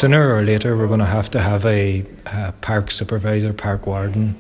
sooner or later we're going to have a park supervisor, park warden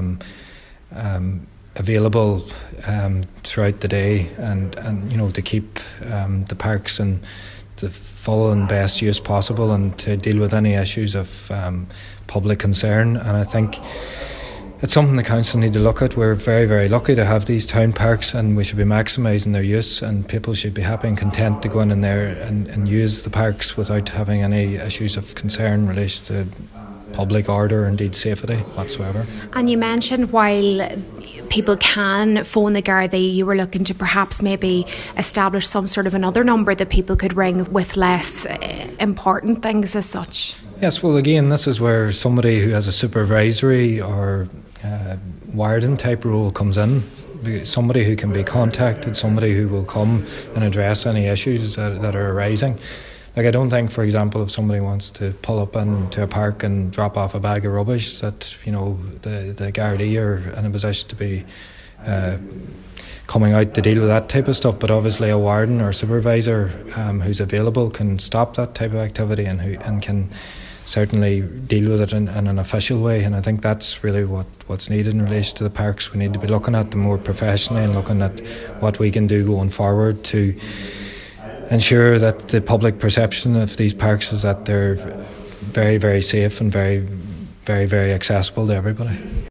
available throughout the day, and to keep the parks in the full and best use possible, and to deal with any issues of public concern. And I think it's something the council need to look at. We're very, very lucky to have these town parks, and we should be maximising their use, and people should be happy and content to go in there and use the parks without having any issues of concern in relation to public order, indeed safety whatsoever. And you mentioned while people can phone the Gardaí, you were looking to perhaps maybe establish some sort of another number that people could ring with less important things as such. Yes, well again, this is where somebody who has a supervisory or warden type role comes in. Somebody who can be contacted, somebody who will come and address any issues that are arising. Like, I don't think, for example, if somebody wants to pull up into a park and drop off a bag of rubbish, that the Gardaí are in a position to be coming out to deal with that type of stuff. But obviously a warden or supervisor who's available can stop that type of activity and can certainly deal with it in an official way. And I think that's really what's needed in relation to the parks. We need to be looking at them more professionally and looking at what we can do going forward to ensure that the public perception of these parks is that they're very, very safe and very, very, very accessible to everybody.